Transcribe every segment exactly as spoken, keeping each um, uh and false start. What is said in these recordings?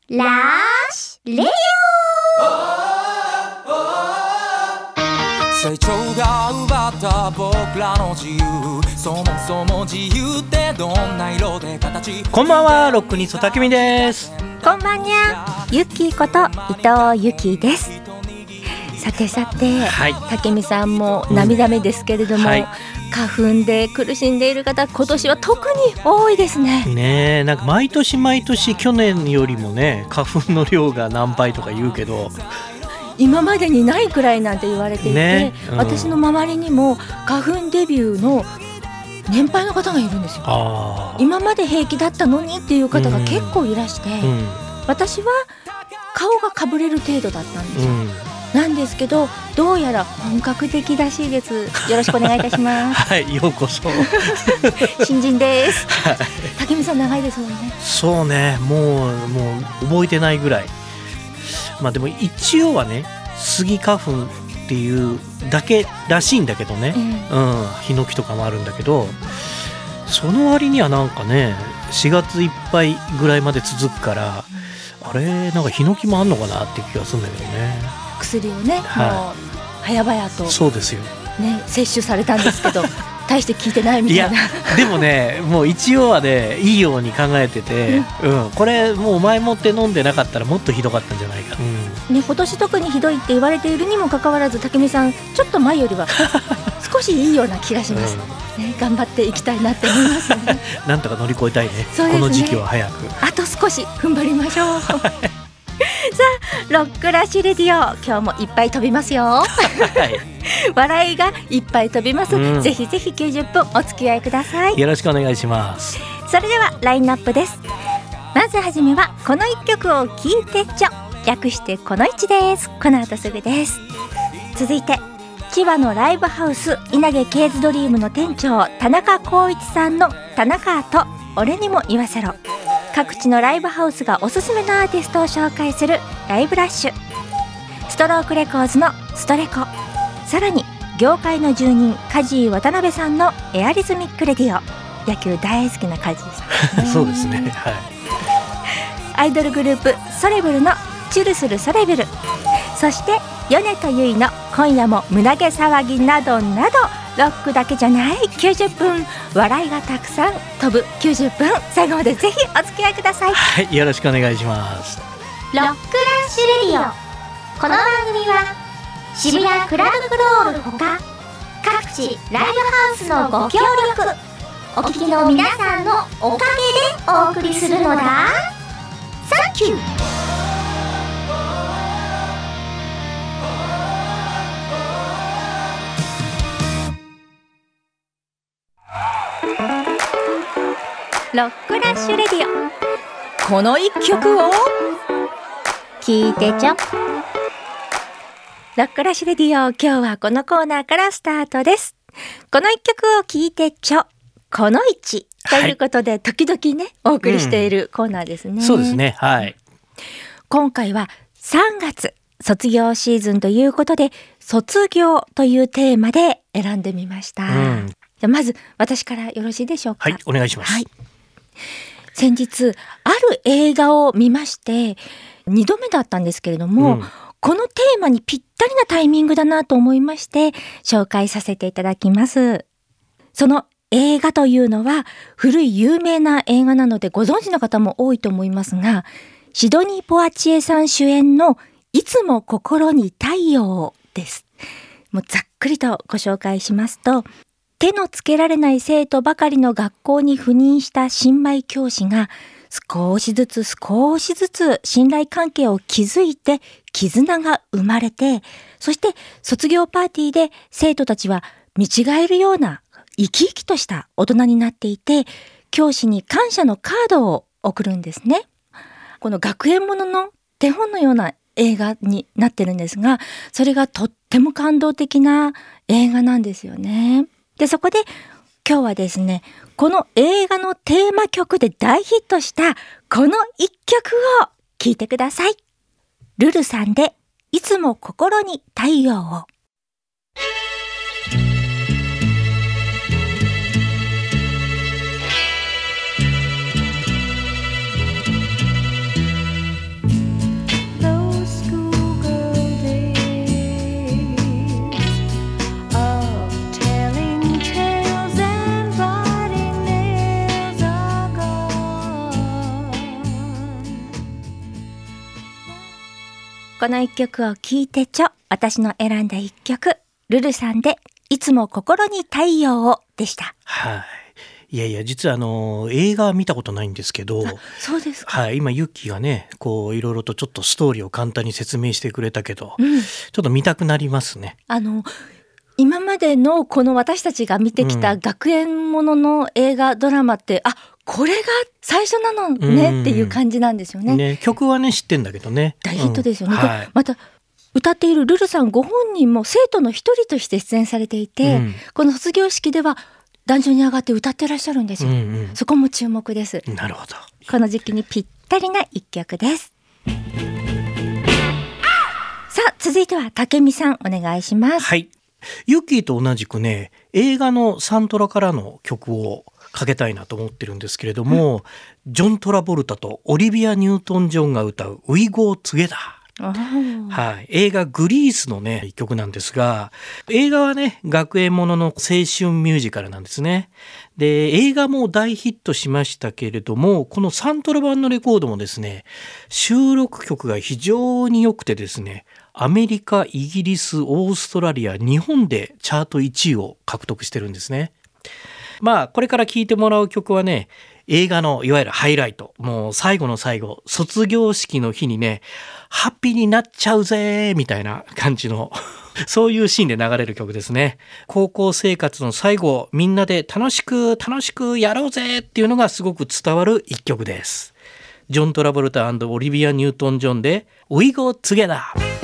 ラッシュレディオ。成長が奪った僕らの自由、そもそも自由ってどんな色で形。 こんばんは、ロックニストたけみです。 こんばんにゃ、ゆきこと伊藤ゆきです。さてさて、はい、たけみさんも涙目ですけれども、うん、はい、花粉で苦しんでいる方、今年は特に多いですね。 ねえ、なんか毎年毎年去年よりもね、花粉の量が何倍とか言うけど、 今までにないくらいなんて言われていて、ね、うん、私の周りにも花粉デビューの年配の方がいるんですよ。あ、今まで平気だったのにっていう方が結構いらして、うん、私は顔がかぶれる程度だったんですよ、うん、なんですけど、どうやら本格的らしいです。よろしくお願いいたしますはい、ようこそ新人です、はい、竹見さん長いですもんね。 そうね、もう、もう覚えてないぐらい。まあでも一応はね、スギ花粉っていうだけらしいんだけどね、うん、うん、ヒノキとかもあるんだけど、その割にはなんかね、しがついっぱいぐらいまで続くから、あれ、なんかヒノキもあんのかなっていう気がするんだけどね。 薬をね、はい、もう早々と、 そうですよ、 ね、摂取されたんですけど大して効いてないみたいな。いや、 でもね、もう一応はね、いいように考えてて、うんうん、これもう前もって飲んでなかったらもっとひどかったんじゃないか、うん、 ね、今年特にひどいって言われているにもかかわらず、竹見さんちょっと前よりは少しいいような気がします、うんね、頑張っていきたいなって思いますねなんとか乗り越えたい ね, ねこの時期は早くあと少し踏ん張りましょうさあ、ロックラッシュレディオ、今日もいっぱい飛びますよ、はい、笑いがいっぱい飛びます、うん、ぜひぜひきゅうじゅっぷんお付き合いください。 よろしくお願いします。 それではラインナップです。まずはじめはこのいっきょくを聴いてちょ、略してこのいちです。この後すぐです。続いて千葉のライブハウス稲毛ケーズドリームの店長田中光一さんの田中アート俺にも言わせろ。各地のライブハウスがおすすめのアーティストを紹介するライブラッシュ。ストロークレコーズのストレコ、さらに業界の住人梶井渡辺さんのエアリズミックレディオ。野球大好きな梶井さん、ね、 そうですね、はい、 アイドルグループソレブルのチュルスルソレブル、そして米とゆいの今夜も胸毛騒ぎなどなど、ロックだけじゃないきゅうじゅっぷん、笑いがたくさん飛ぶきゅうじゅっぷん、最後までぜひお付き合いください。 はい、よろしくお願いします。 ロックラッシュレディオ。この番組は渋谷クラブクロールほか各地ライブハウスのご協力、お聞きの皆さんのおかげでお送りするのだ。サンキュー。 ロックラッシュレディオ、この一曲を聴いてちょ。ロックラッシュレディオ、今日はこのコーナーからスタートです。この一曲を聴いてちょ、この一ということで、はい、時々ねお送りしているコーナーですね、うん、 そうですね、はい。 今回はさんがつ卒業シーズンということで、卒業というテーマで選んでみました、うん、じゃあまず私からよろしいでしょうか。 はい、お願いします、はい。 先日ある映画を見まして、にどめだったんですけれども、うん、このテーマにぴったりなタイミングだなと思いまして紹介させていただきます。その映画というのは古い有名な映画なのでご存知の方も多いと思いますが、シドニー・ポアチエさん主演のいつも心に太陽です。もうざっくりとご紹介しますと、手のつけられない生徒ばかりの学校に赴任した新米教師が少しずつ少しずつ信頼関係を築いて絆が生まれて、そして卒業パーティーで生徒たちは見違えるような生き生きとした大人になっていて、教師に感謝のカードを送るんですね。この学園ものの手本のような映画になってるんですが、それがとっても感動的な映画なんですよね。で、そこで今日はですね、この映画のテーマ曲で大ヒットしたこの一曲を聴いてください。ルルさんでいつも心に太陽を。 この一曲を聴いてちょ、私の選んだ一曲、ルルさんでいつも心に太陽をでした。 はい、いやいや実はあの映画は見たことないんですけど。 そうですか。 はい、今ユッキーがねこういろいろとちょっとストーリーを簡単に説明してくれたけど、 うん、 ちょっと見たくなりますね。 あの今までのこの私たちが見てきた学園ものの映画、うん、ドラマってあこれが最初なのねっていう感じなんですよね。 ね、曲はね知ってんだけどね大ヒットですよね、 うんはい、 また歌っているルルさんご本人も生徒の一人として出演されていて、うん、この卒業式では壇上に上がって歌ってらっしゃるんですよ、うんうん、そこも注目です。 なるほど。 この時期にぴったりな一曲です。さあ続いては武美さんお願いします。 はい、ユッキーと同じくね映画のサントラからの曲をかけたいなと思ってるんですけれども、うん、ジョン・トラボルタとオリビア・ニュートン・ジョンが歌う We Go Together、はい、映画グリースのね一曲なんですが、映画はね学園ものの青春ミュージカルなんですね。で映画も大ヒットしましたけれども、このサントラ版のレコードもですね収録曲が非常に良くてですね、アメリカ、イギリス、オーストラリア、日本でチャートいちいを獲得してるんですね。まあこれから聴いてもらう曲はね映画のいわゆるハイライト、もう最後の最後卒業式の日にねハッピーになっちゃうぜみたいな感じのそういうシーンで流れる曲ですね。高校生活の最後みんなで楽しく楽しくやろうぜっていうのがすごく伝わる一曲です。ジョン・トラボルタ&オリビア・ニュートン・ジョンで We Go Together。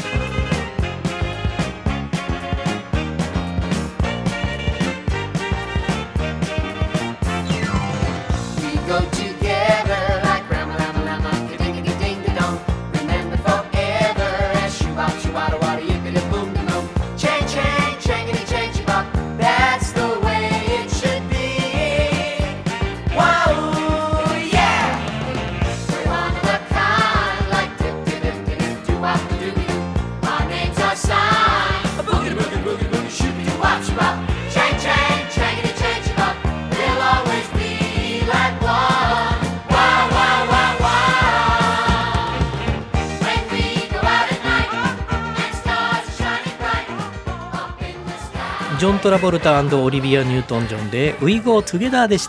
ジョン・トラボルタ&オリビア・ニュートン・ジョンで We Go Together でした。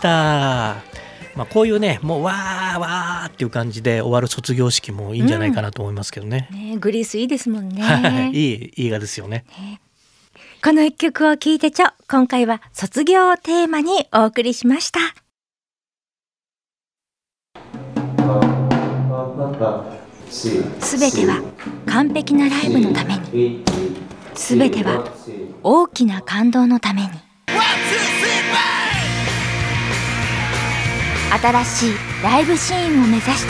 まあ、こういうねもうわーわーっていう感じで終わる卒業式もいいんじゃないかなと思いますけどね。 うん、ねグリースいいですもんね。 いい映画ですよね。 ねこの一曲を聴いてちょ、今回は卒業をテーマにお送りしました。すべては完璧なライブのために、すべては大きな感動のために、新しいライブシーンを目指して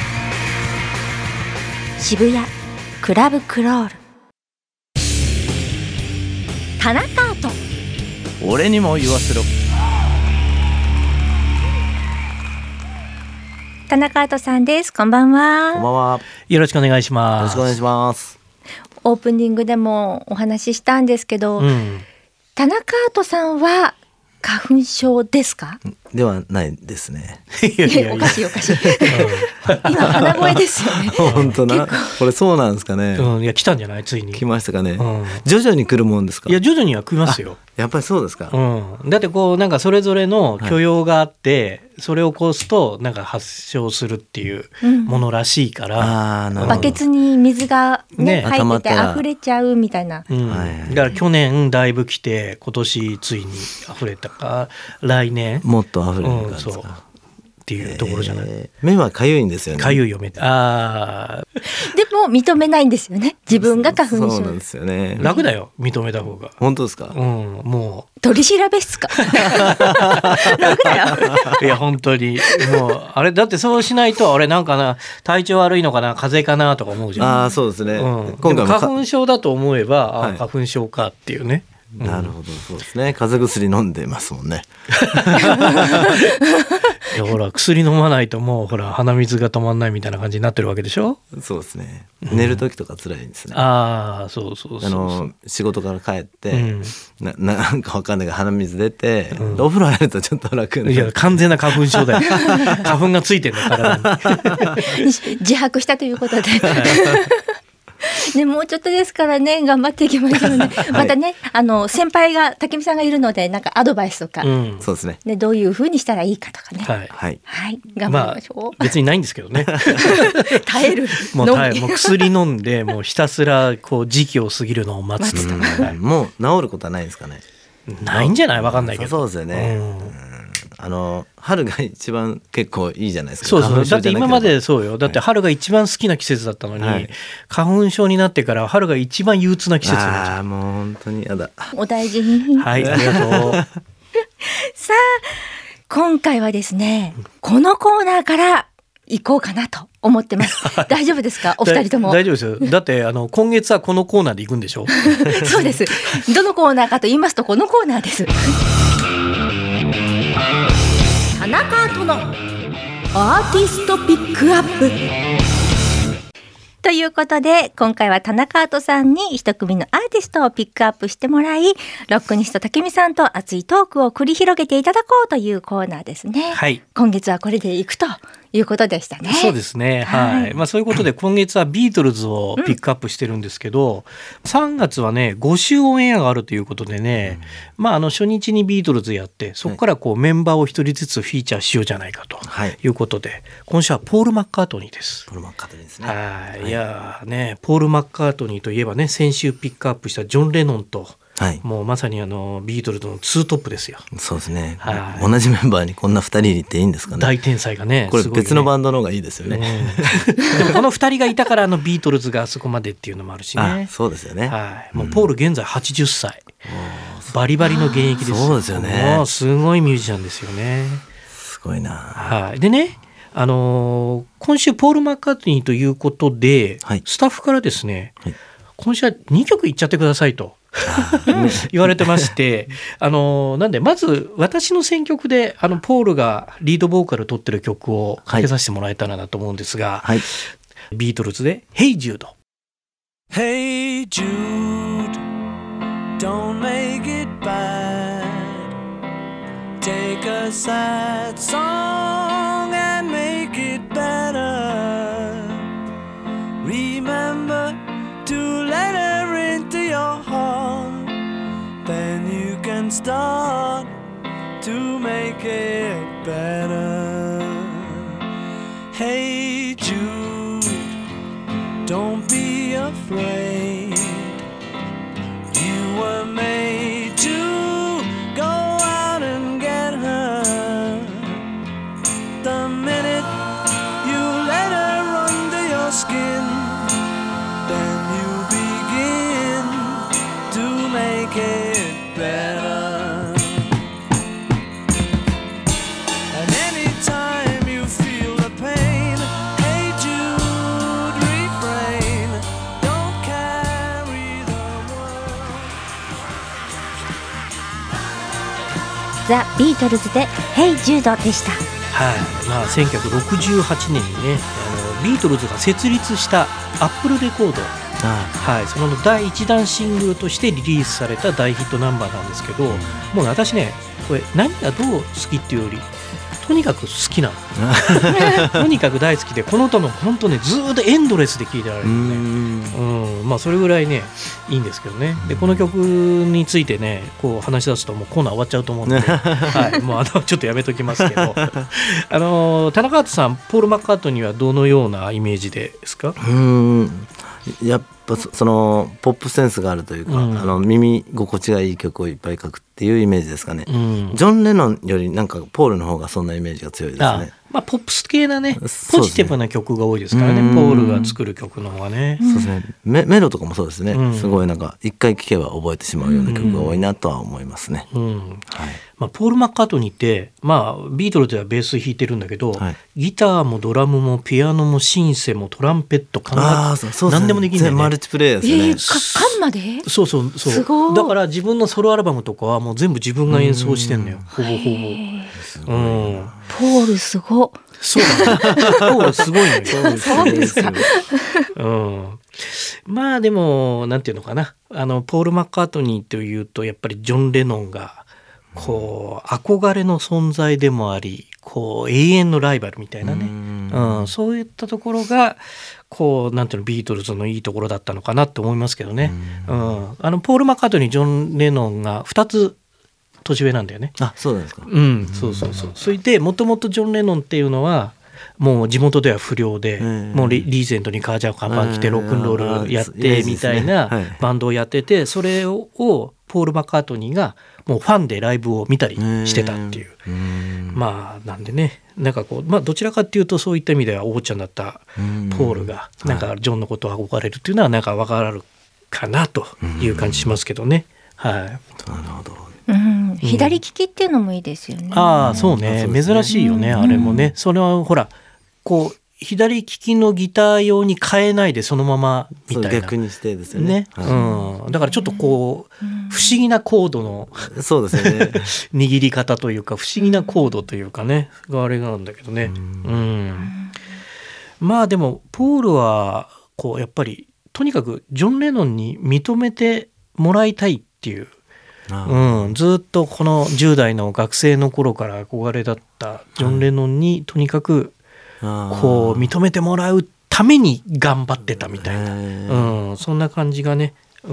渋谷クラブクロール。田中アート、 俺にも言わせろ。 田中アートさんです。こんばんは。 こんばんは。 よろしくお願いします。 よろしくお願いします。 オープニングでもお話ししたんですけど、うん、田中アートさんは花粉症ですか？ ではないですね。 いやいやいやおかしいおかしい。今鼻声ですよね。 本当な。これそうなんですかね。 うん、いや来たんじゃない？ついに来ましたかね。 うん、 徐々に来るもんですか？ いや徐々には来ますよ。 やっぱりそうですか。 うん、だってこうなんかそれぞれの許容があって、はい、それを起こすとなんか発症するっていうものらしいから、 うん、バケツに水が、ねね、入ってて溢れちゃうみたたいな、 うんはい、だから去年だいぶ来て今年ついに溢れたか来年もっと溢れるんですか、 うん、そうっていうところじゃない、えー、目はかゆいんですよね。 かゆいよ目。あでも認めないんですよね、自分が花粉症。 そうなんですよね。 楽だよ認めた方が。 本当ですか？ うん、もう取り調べっすか？楽だよ。 いや本当にもうあれだってそうしないとあれなんかな体調悪いのかな風邪かなとか思うじゃん。 あそうですね、 うん、今回も花粉症だと思えば、はい、あ花粉症かっていうね。 なるほど、そうですね。風邪薬飲んでますもんね。 いやほら薬飲まないともうほら鼻水が止まんないみたいな感じになってるわけでしょ。 そうですね、うん、寝る時とか辛いですね。 ああそうそうそうそう。あの仕事から帰って、うん、な, なんかわかんないけど鼻水出て、うん、お風呂入るとちょっと楽になる。 いや完全な花粉症だよ。花粉がついてるの体に。 自白したということで。 ね、もうちょっとですからね、頑張っていきましょうね。はい、またね、あの先輩が武見さんがいるので、なんかアドバイスとか、うん、 そうですね。 ね、どういう風にしたらいいかとかね。 はい、 はいはい、頑張りましょう。 まあ、別にないんですけどね。 耐える。 もう耐え、もう薬飲んで、もうひたすらこう時期を過ぎるのを待つと。 うん、もう治ることはないんですかね。 ないんじゃない、わかんないけど。 そうですよね。うん、あの春が一番結構いいじゃないですか。 そうそう、だって今までそうよ。だって春が一番好きな季節だったのに、はい、花粉症になってから春が一番憂鬱な季節になっちゃう。 ああ、もう本当にやだ。 お大事に。 はい、ありがとう。 さあ、今回はですね、このコーナーから行こうかなと思ってます。大丈夫ですか、お二人とも。 大丈夫ですよ。だってあの今月はこのコーナーで行くんでしょ。 そうです。どのコーナーかと言いますと、このコーナーです。田中とのアーティストピックアップということで、今回は田中アートさんに一組のアーティストをピックアップしてもらい、ロックニスト武見さんと熱いトークを繰り広げていただこうというコーナーですね。 はい、 今月はこれでいくということでしたね。 そうですね、はい、はい、まあ、そういうことで今月はビートルズをピックアップしてるんですけど、うん、さんがつはねご週オンエアがあるということでね、うん、まあ、あの初日にビートルズやって、そこからこうメンバーを一人ずつフィーチャーしようじゃないかということで、はい、今週はポール・マッカートニーです。 ポール・マッカートニーですね。 はい、いやね、ポール・マッカートニーといえばね、先週ピックアップしたジョン・レノンと、はい、もうまさにあのビートルズのツートップですよ。 そうですね、はい、同じメンバーにこんなふたりいていいんですかね。 大天才がね、 これ別のバンドの方がいいですよね。 うん、でもこのふたりがいたからあのビートルズがあそこまでっていうのもあるしね。 あ、そうですよね、 はい、もうポール現在はちじゅっさい、うん、バリバリの現役です。 そうですよね。 もうすごいミュージシャンですよね。 すごいな。 はい、でね、あのー、今週ポール・マッカートニーということで、はい、スタッフからですね、はい、今週はにきょくいっちゃってくださいと言われてまして、あのなんでまず私の選曲であのポールがリードボーカル取ってる曲をかけさせてもらえたらなと思うんですが、はい、ビートルズで Hey Jude。 Hey Jude, don't make it bad. Take a sad song and make it better. Remember to let her into your heart, then you can start to make it better. Hey Jude, don't be afraid. You were made to go out and get her. The minute you let her under your skin, then you begin to make it better. And anytime you feel the pain, hey Jude, refrain, don't carry the word. ザ・ビートルズで Hey Jude でした。 はい、まあ、せんきゅうひゃくろくじゅうはちねんにね、あのビートルズが設立したアップルレコード、はい、そのだいいちだんシングルとしてリリースされた大ヒットナンバーなんですけど、もう私ね、これ何がどう好きっていうよりとにかく好きなのとにかく大好きで、この歌も本当ねずっとエンドレスで聴いてられるのね。うん、まあ、それぐらいねいいんですけどね。でこの曲についてねこう話し出すともうコーナー終わっちゃうと思うんで、はい、もうあのちょっとやめときますけどあの田中アートさん、ポール・マッカートニーはどのようなイメージですか？ うーん、やっぱそのポップセンスがあるというか、うん、あの耳心地がいい曲をいっぱい書くっていうイメージですかね。うん、ジョン・レノンよりなんかポールの方がそんなイメージが強いですね。 あ、まあ、ポップス系なねポジティブな曲が多いですからね、ポールが作る曲の方がね。 そうですね、メ, メロとかもそうですね、うん、すごいなんか一回聴けば覚えてしまうような曲が多いなとは思いますね。うんうん、はい、 まあ、ポール・マッカートニーって、まあ、ビートルズではベース弾いてるんだけど、はい、ギターもドラムもピアノもシンセもトランペット管楽器、何でもできるんだよね。 マルチプレイヤーですよね。えー、か管まで？ そうそうそう、すごい。だから自分のソロアルバムとかはもう全部自分が演奏してんのよ、ほぼほぼ。うん、 ポールすご。 そうだね、ポールすごいのよ。 そうですか。 うん、まあでもなんていうのかな、あのポール・マッカートニーというとやっぱりジョン・レノンがこう憧れの存在でもあり、 こう永遠のライバルみたいなね、うん、そういったところがこうなんていうのビートルズのいいところだったのかなって思いますけどね、うん、あのポール・マッカートニー、ジョン・レノンがふたつ年上なんだよね。 あ、そうなんですか。 うん、そうそうそう。それでもともとジョン・レノンっていうのはもう地元では不良で、もうリーゼントに革ジャンカバン着てロックンロールやってみたいなバンドをやってて、それをポール・マッカートニーがもうファンでライブを見たりしてたっていう、まあなんでね、なんかこう、まあどちらかっていうとそういった意味ではお坊ちゃんだったポールがなんかジョンのことを憧れるっていうのはなんか分かるかなという感じしますけどね。はい。 なるほど。 うん、左利きっていうのもいいですよね。 うん、ああそうね、珍しいよね、うん、あれもね。それはほらこう左利きのギター用に変えないでそのままみたいな、 逆にしてですよね、 ね、はい、うん、だからちょっとこう、うん、不思議なコードのそうですよね握り方というか不思議なコードというかねがあれなんだけどね、うん、うん、まあでもポールはこうやっぱりとにかくジョン・レノンに認めてもらいたいっていう、うん、ずっとこのじゅう代の学生の頃から憧れだったジョン・レノンにとにかくこう認めてもらうために頑張ってたみたいな、うん、そんな感じがね、うん、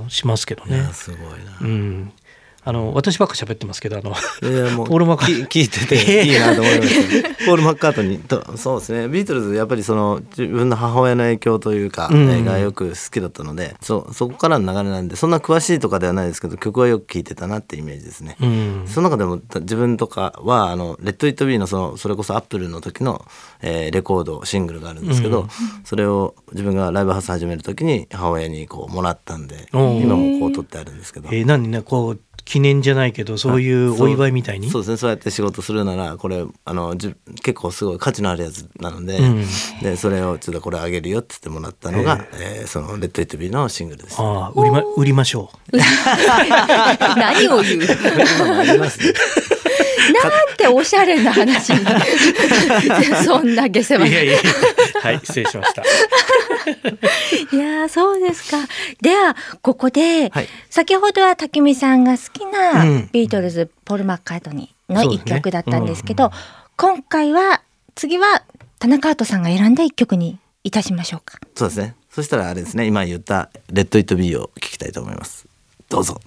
しますけどね。 いやすごいな、 うん、あの私ばっか喋ってますけどあのいやもうポール・マッカートニー聞いてていいなと思いましたポール・マッカートニーとそうですね。ビートルズやっぱりその自分の母親の影響というか、うん、がよく好きだったので そ, そこからの流れなんでそんな詳しいとかではないですけど曲はよく聴いてたなってイメージですね、うん、その中でも自分とかはあのレッド・イット・ビーの そ, のそれこそアップルの時の、えー、レコードシングルがあるんですけど、うん、それを自分がライブハウス始める時に母親にこうもらったんで今もこう撮ってあるんですけど、 えー、何ねこう記念じゃないけどそういうお祝いみたいにそ, うそうですね。そうやって仕事するならこれあのじ結構すごい価値のあるやつなの で,、うん、でそれをちょっとこれあげるよって言ってもらったのが、えー、そのレッド・イット・ビーのシングルです。 あ売りま売りましょう何を言うありますねなんておしゃれな話にそんな下世話いやいやはい失礼しましたいやそうですか。ではここで、はい、先ほどはたけみさんが好きなビートルズ、うん、ポール・マッカートニーの一曲だったんですけど、ね、うん、今回は次は田中アートさんが選んだ一曲にいたしましょうか。 そうですね。そしたらあれですね、今言ったレッド・イット・ビーを聴きたいと思います。どうぞ。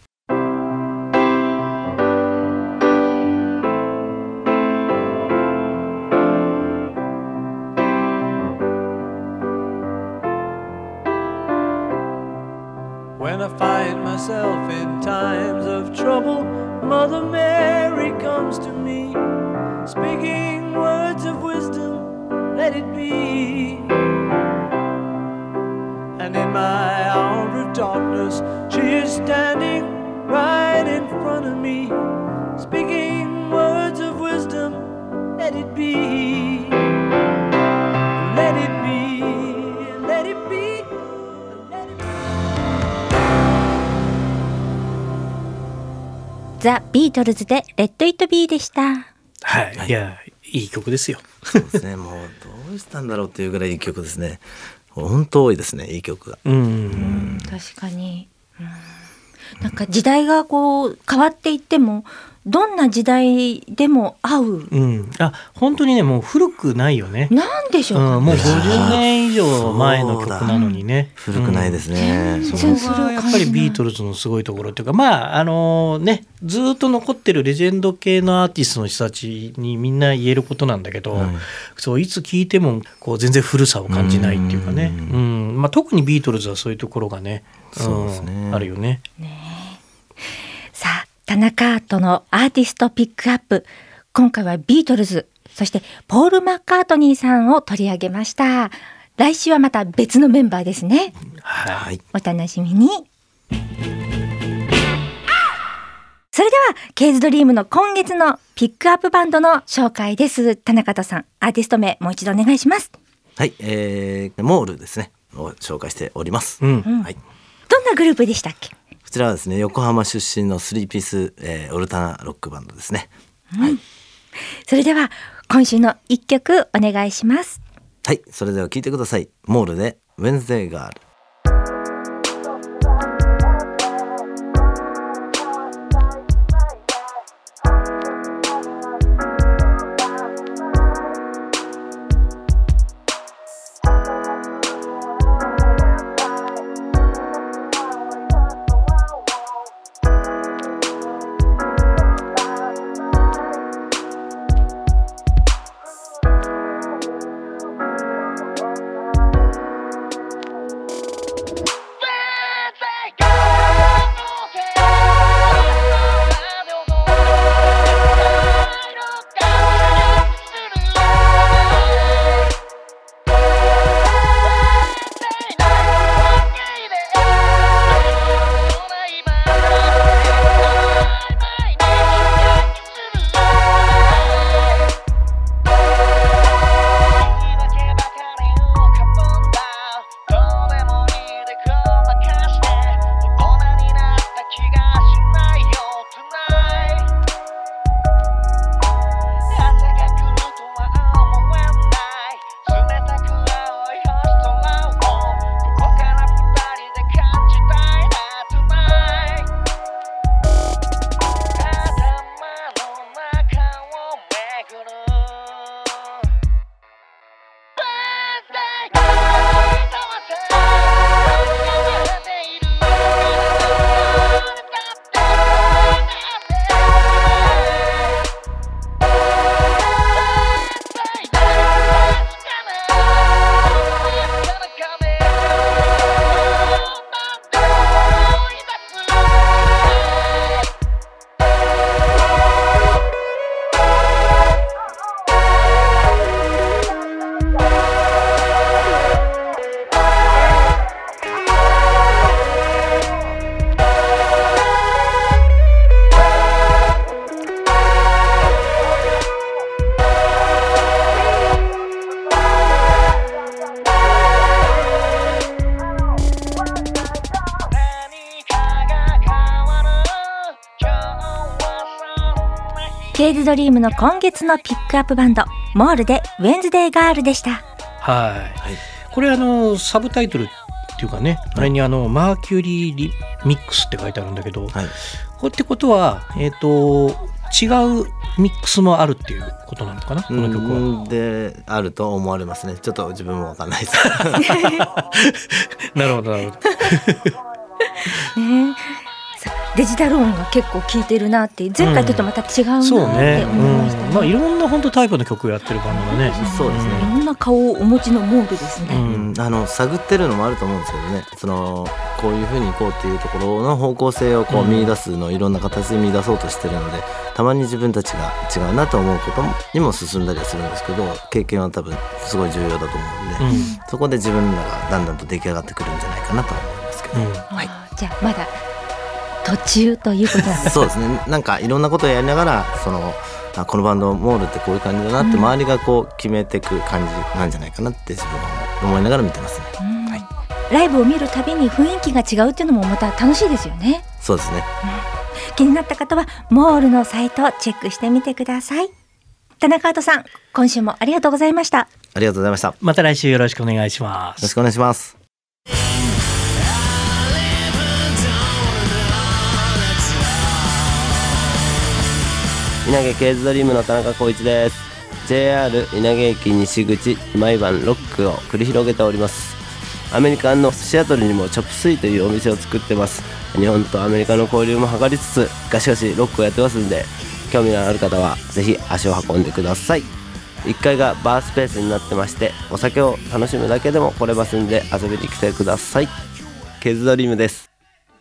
When I find myself in times of trouble, Mother Mary comes to me, speaking words of wisdom, let it be. And in my hour of darkness, she is standing right in front of me, speaking words of wisdom, let it be. Let it be, let it be. ザ・ビートルズでレッド・イット・ビーでした。 はい、はい、いやいい曲ですよ。 そうですね。もうどうしたんだろうっていうぐらいいい曲ですね。本当多いですね、いい曲が。 うん、うん、確かに、うん、なんか時代がこう変わっていってもどんな時代でも合う、 うん、あ本当にねもう古くないよね。 なんでしょうか、ね、 うん、もうごじゅうねん以上前の曲なのにね古くないですね、 うん、そこがやっぱりビートルズのすごいところっていうかまああのねずっと残ってるレジェンド系のアーティストの人たちにみんな言えることなんだけど、うん、そういつ聴いてもこう全然古さを感じないっていうかね、うん、まあ、特にビートルズはそういうところがね、うん、そうですね、あるよね。 ねさあ田中アートのアーティストピックアップ、今回はビートルズそしてポール・マッカートニーさんを取り上げました。来週はまた別のメンバーですね。 はい、 お楽しみに。それではケイズドリームの今月のピックアップバンドの紹介です。田中田さん、アーティスト名もう一度お願いします。 はい、えー、モールですねを紹介しております、 うんはい、 どんなグループでしたっけ？ こちらはですね横浜出身のスリーピース、えー、オルタナロックバンドですね、 うん、はい、それでは今週の一曲お願いします。 はい、それでは聴いてください。モールで Wednesday Girl。 ケイズドリームの今月のピックアップバンド、モールでウェンズデーガールでした。 はい、はい、これあのサブタイトルっていうかね、あれにあのマーキュリーリミックスって書いてあるんだけど、はい、これってことは、えーと、違うミックスもあるっていうことなのかな、この曲は。 であると思われますね。ちょっと自分も分かんないですなるほどなるほどね、デジタル音が結構効いてるなって、前回とまた違うなって思いましたね。うん、 ね、うん、まあ、いろんな本当タイプの曲をやってるバンドがね、 そうですね、 いろんな顔をお持ちのモールですね。 うん、あの探ってるのもあると思うんですけどね、そのこういう風に行こうっていうところの方向性をこう見出すのをいろんな形で見出そうとしてるので、たまに自分たちが違うなと思うことにも進んだりはするんですけど、経験は多分すごい重要だと思うんで、うん、そこで自分らがだんだんと出来上がってくるんじゃないかなと思いますけど、うん、 はい、じゃあまだ途中ということなんですか。 そうですね、なんかいろんなことをやりながら、そのあこのバンドモールってこういう感じだなって周りがこう決めていく感じなんじゃないかなって自分は思いながら見てますね。うん、はい、 ライブを見るたびに雰囲気が違うっていうのもまた楽しいですよね。 そうですね、 うん、気になった方はモールのサイトをチェックしてみてください。田中跡さん、今週もありがとうございました。 ありがとうございました。 また来週よろしくお願いします。 よろしくお願いします。稲毛ケイズドリームの田中光一です。 ジェイアール 稲毛駅西口、毎晩ロックを繰り広げております。アメリカのシアトルにもチョップスイというお店を作ってます。日本とアメリカの交流も図りつつ、ガシガシロックをやってますんで、興味のある方はぜひ足を運んでください。いっかいがバースペースになってまして、お酒を楽しむだけでも来れますんで、遊びに来てください。ケイズドリームです。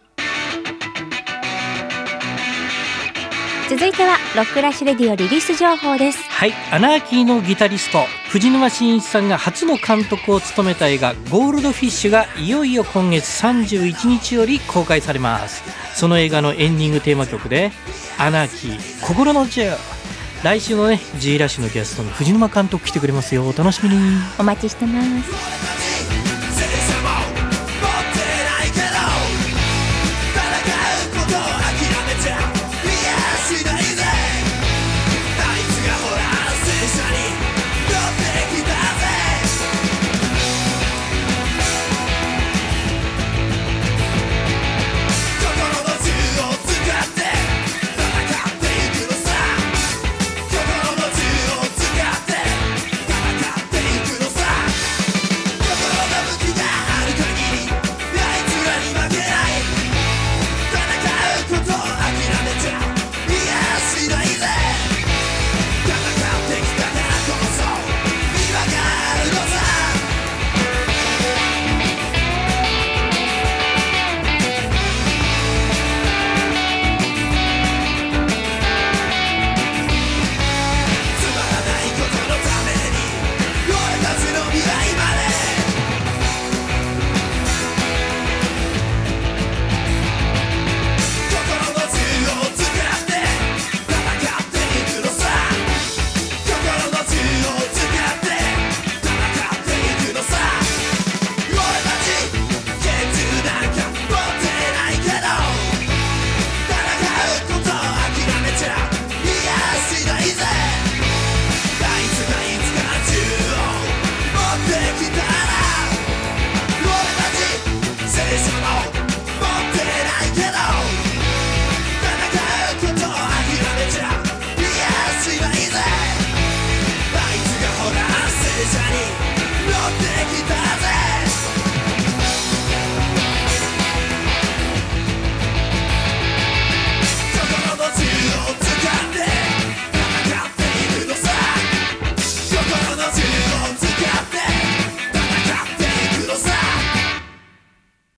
続いてはロックラッシュレディオリリース情報です。 はい、アナーキーのギタリスト藤沼真一さんが初の監督を務めた映画ゴールドフィッシュがいよいよ今月さんじゅういちにちより公開されます。その映画のエンディングテーマ曲でアナーキー心のジュー。来週のね G ラッシュのゲストに藤沼監督来てくれますよ。お楽しみに。 お待ちしてます。